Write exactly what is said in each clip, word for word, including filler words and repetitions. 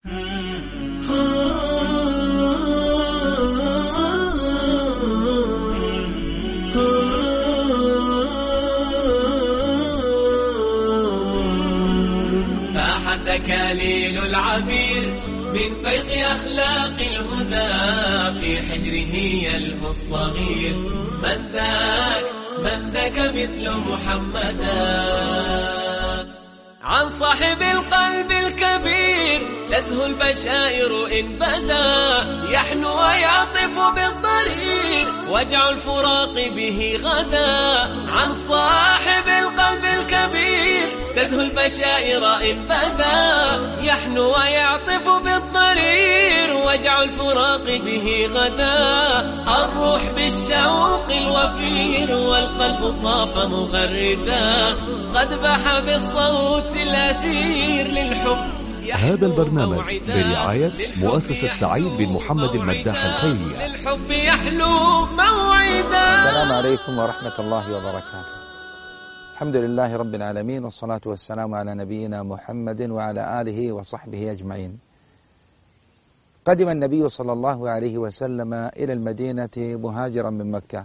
فاح تكاليل العبير من فيض أخلاق الهدى في حجره يلهو الصغير. من ذاك من ذاك مثل محمدا. عن صاحب القلب الكبير تزهو البشائر إن بدا. يحنو ويعطف بالضرير وجع الفراق به غدا. عن صاحب القلب الكبير تزهو البشائر إن بدا. يحنو ويعطف بالضرير وجع الفراق به غدا. الروح بالشوق الوفير والقلب طاف مغردا. قد بح بالصوت الأثير للحب. هذا البرنامج برعاية مؤسسة سعيد بن محمد المداح الخيرية. للحب يحلو موعدا. السلام عليكم ورحمة الله وبركاته. الحمد لله رب العالمين، والصلاة والسلام على نبينا محمد وعلى آله وصحبه أجمعين. قدم النبي صلى الله عليه وسلم إلى المدينة مهاجرا من مكة،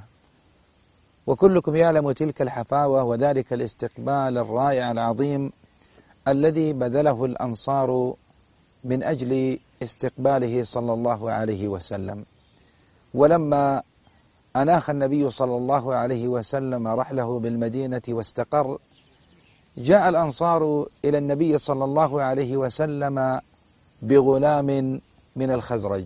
وكلكم يعلم تلك الحفاوة وذلك الاستقبال الرائع العظيم الذي بذله الأنصار من أجل استقباله صلى الله عليه وسلم. ولما أناخ النبي صلى الله عليه وسلم رحله بالمدينة واستقر، جاء الأنصار إلى النبي صلى الله عليه وسلم بغلام من الخزرج،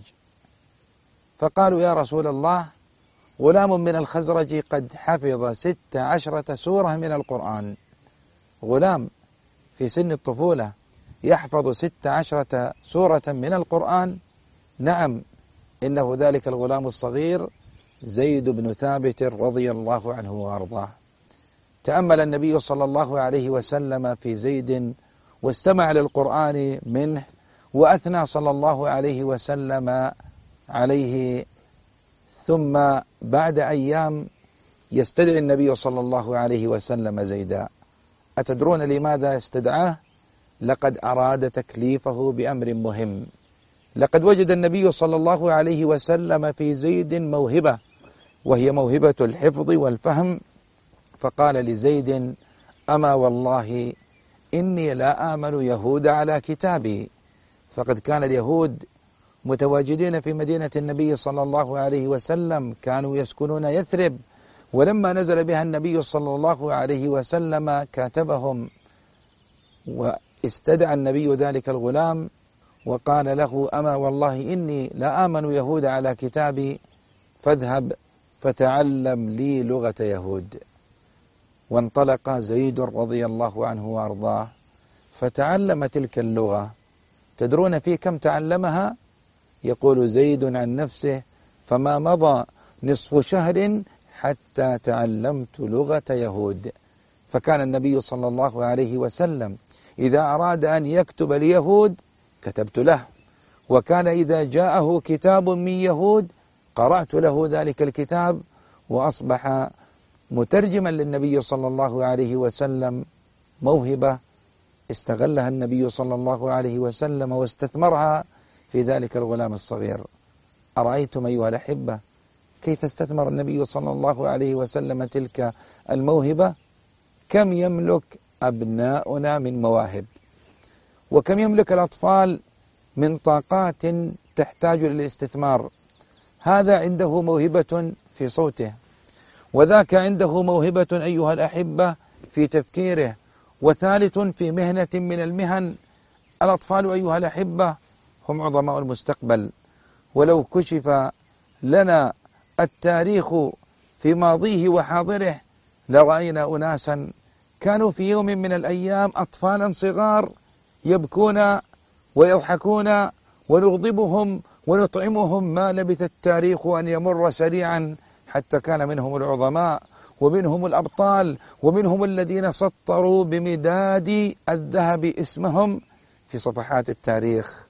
فقالوا: يا رسول الله، غلام من الخزرج قد حفظ ست عشرة سورة من القرآن. غلام في سن الطفولة يحفظ ست عشرة سورة من القرآن؟ نعم، إنه ذلك الغلام الصغير زيد بن ثابت رضي الله عنه وأرضاه. تأمل النبي صلى الله عليه وسلم في زيد واستمع للقرآن منه، وأثنى صلى الله عليه وسلم عليه. ثم بعد أيام يستدعي النبي صلى الله عليه وسلم زيدا. أتدرون لماذا استدعاه؟ لقد أراد تكليفه بأمر مهم. لقد وجد النبي صلى الله عليه وسلم في زيد موهبة، وهي موهبة الحفظ والفهم، فقال لزيد: أما والله إني لا آمن يهود على كتابي. فقد كان اليهود متواجدين في مدينة النبي صلى الله عليه وسلم، كانوا يسكنون يثرب، ولما نزل بها النبي صلى الله عليه وسلم كاتبهم، واستدعى النبي ذلك الغلام وقال له: أما والله إني لا آمن يهود على كتابي، فاذهب فتعلم لي لغة يهود. وانطلق زيد رضي الله عنه وأرضاه فتعلم تلك اللغة. تدرون في كم تعلمها؟ يقول زيد عن نفسه: فما مضى نصف شهر حتى تعلمت لغة يهود. فكان النبي صلى الله عليه وسلم إذا أراد أن يكتب ليهود كتبت له، وكان إذا جاءه كتاب من يهود قرأت له ذلك الكتاب، وأصبح مترجما للنبي صلى الله عليه وسلم. موهبة استغلها النبي صلى الله عليه وسلم واستثمرها في ذلك الغلام الصغير. أرأيتم أيها الأحبة كيف استثمر النبي صلى الله عليه وسلم تلك الموهبة؟ كم يملك أبناؤنا من مواهب، وكم يملك الأطفال من طاقات تحتاج للاستثمار. هذا عنده موهبة في صوته، وذاك عنده موهبة أيها الأحبة في تفكيره، وثالث في مهنة من المهن. الأطفال أيها الأحبة هم عظماء المستقبل، ولو كشف لنا التاريخ في ماضيه وحاضره لرأينا أناسا كانوا في يوم من الأيام أطفالا صغار يبكون ويضحكون ونغضبهم ونطعمهم، ما لبث التاريخ أن يمر سريعا حتى كان منهم العظماء ومنهم الأبطال ومنهم الذين سطروا بمداد الذهب اسمهم في صفحات التاريخ.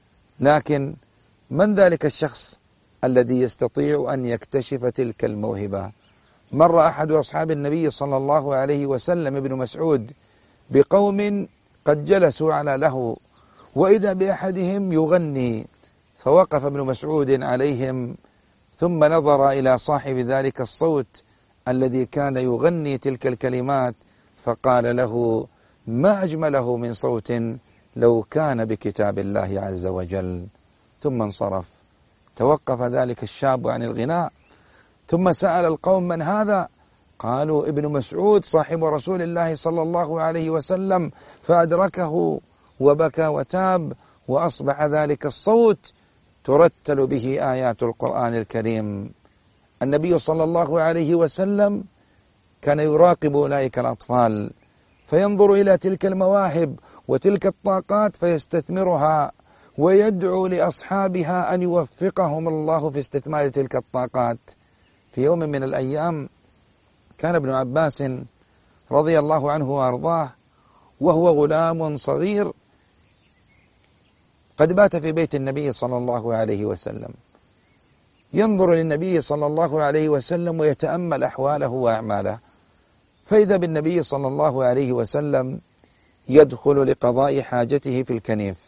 لكن من ذلك الشخص الذي يستطيع أن يكتشف تلك الموهبة؟ مر أحد أصحاب النبي صلى الله عليه وسلم ابن مسعود بقوم قد جلسوا على لهو، وإذا بأحدهم يغني، فوقف ابن مسعود عليهم ثم نظر إلى صاحب ذلك الصوت الذي كان يغني تلك الكلمات فقال له: ما أجمله من صوت لو كان بكتاب الله عز وجل. ثم انصرف. توقف ذلك الشاب عن الغناء ثم سأل القوم: من هذا؟ قالوا: ابن مسعود صاحب رسول الله صلى الله عليه وسلم، فأدركه وبكى وتاب، وأصبح ذلك الصوت ترتل به آيات القرآن الكريم. النبي صلى الله عليه وسلم كان يراقب أولئك الأطفال فينظر إلى تلك المواهب وتلك الطاقات فيستثمرها، ويدعو لأصحابها أن يوفقهم الله في استثمار تلك الطاقات. في يوم من الأيام كان ابن عباس رضي الله عنه وأرضاه وهو غلام صغير قد بات في بيت النبي صلى الله عليه وسلم، ينظر للنبي صلى الله عليه وسلم ويتأمل أحواله وأعماله، فإذا بالنبي صلى الله عليه وسلم يدخل لقضاء حاجته في الكنيف.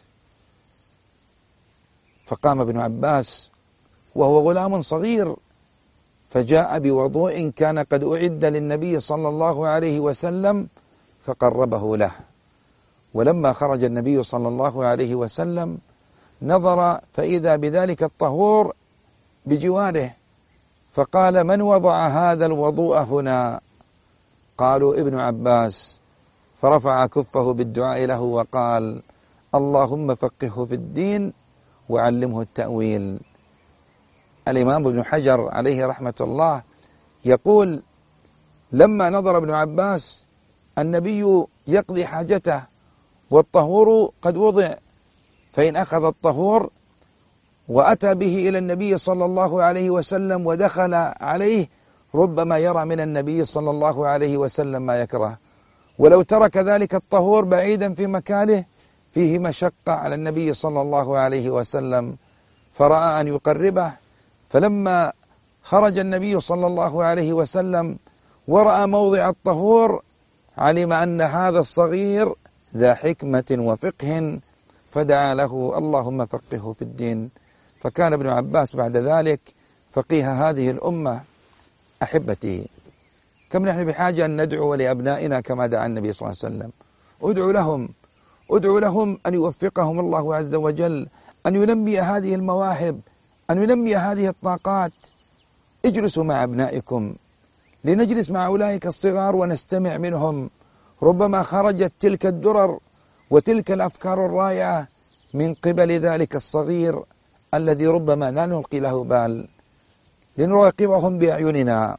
فقام ابن عباس وهو غلام صغير فجاء بوضوء كان قد أعد للنبي صلى الله عليه وسلم فقربه له. ولما خرج النبي صلى الله عليه وسلم نظر فإذا بذلك الطهور بجواره، فقال: من وضع هذا الوضوء هنا؟ قالوا: ابن عباس. فرفع كفه بالدعاء له وقال: اللهم فقهه في الدين وعلمه التأويل. الإمام ابن حجر عليه رحمة الله يقول: لما نظر ابن عباس النبي يقضي حاجته والطهور قد وضع، فإن أخذ الطهور وأتى به إلى النبي صلى الله عليه وسلم ودخل عليه ربما يرى من النبي صلى الله عليه وسلم ما يكره، ولو ترك ذلك الطهور بعيدا في مكانه فيه مشقة على النبي صلى الله عليه وسلم، فرأى أن يقربه. فلما خرج النبي صلى الله عليه وسلم ورأى موضع الطهور علم أن هذا الصغير ذا حكمة وفقه، فدعا له: اللهم فقهه في الدين. فكان ابن عباس بعد ذلك فقيه هذه الأمة. أحبتي، كم نحن بحاجة أن ندعو لأبنائنا كما دعا النبي صلى الله عليه وسلم. ادعو لهم ادعو لهم أن يوفقهم الله عز وجل، أن ينمي هذه المواهب، أن ينمي هذه الطاقات. اجلسوا مع أبنائكم، لنجلس مع أولئك الصغار ونستمع منهم. ربما خرجت تلك الدرر وتلك الأفكار الرائعة من قبل ذلك الصغير الذي ربما لا نلقي له بال. لنراقبهم بأعيننا.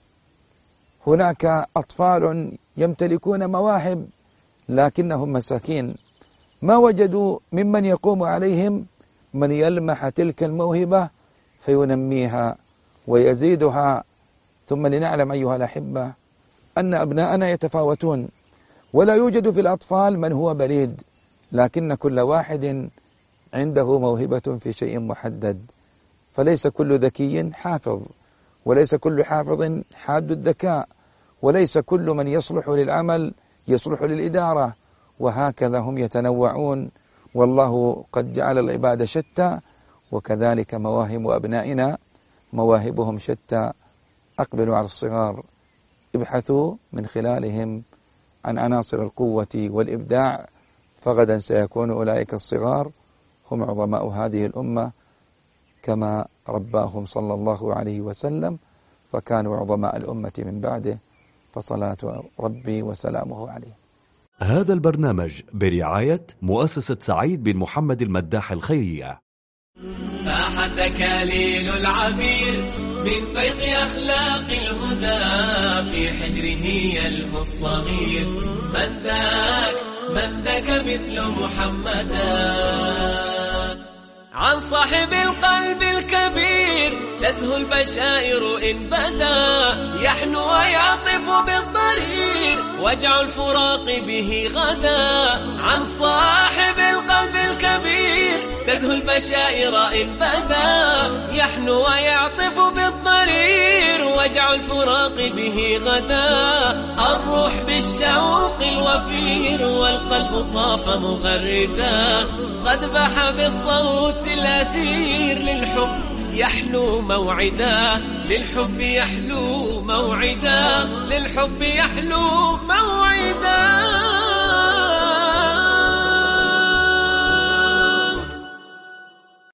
هناك أطفال يمتلكون مواهب لكنهم مساكين، ما وجدوا ممن يقوم عليهم من يلمح تلك الموهبة فينميها ويزيدها. ثم لنعلم أيها الأحبة أن أبناءنا يتفاوتون، ولا يوجد في الأطفال من هو بليد، لكن كل واحد عنده موهبة في شيء محدد. فليس كل ذكي حافظ، وليس كل حافظ حاد الذكاء، وليس كل من يصلح للعمل يصلح للإدارة، وهكذا هم يتنوعون. والله قد جعل العباد شتى، وكذلك مواهب أبنائنا مواهبهم شتى. أقبلوا على الصغار، ابحثوا من خلالهم عن عناصر القوة والإبداع، فغدا سيكون أولئك الصغار هم عظماء هذه الأمة كما رباهم صلى الله عليه وسلم، فكانوا عظماء الأمة من بعده، فصلاة ربي وسلامه عليه. هذا البرنامج برعاية مؤسسة سعيد بن محمد المداح الخيرية. فاح تكاليل العبير من فيض أخلاق الهدى في حجره يلهو الصغير. من ذاك من ذاك مثل محمدا، عن صاحب القلب الكبير تزهو البشائر إن بدا، يحنو ويعطف بالضرير وجع الفراق به غدا. عن صاحب القلب الكبير تزهو البشائر إن بدا، يحنو ويعطف بالضرير وجع الفراق به غدا. الروح بالشوق الوفير والقلب طاف مغردا، قد بح بالصوت الأثير للحب يحلو موعدا، للحب يحلو موعدا، للحب يحلو موعدا.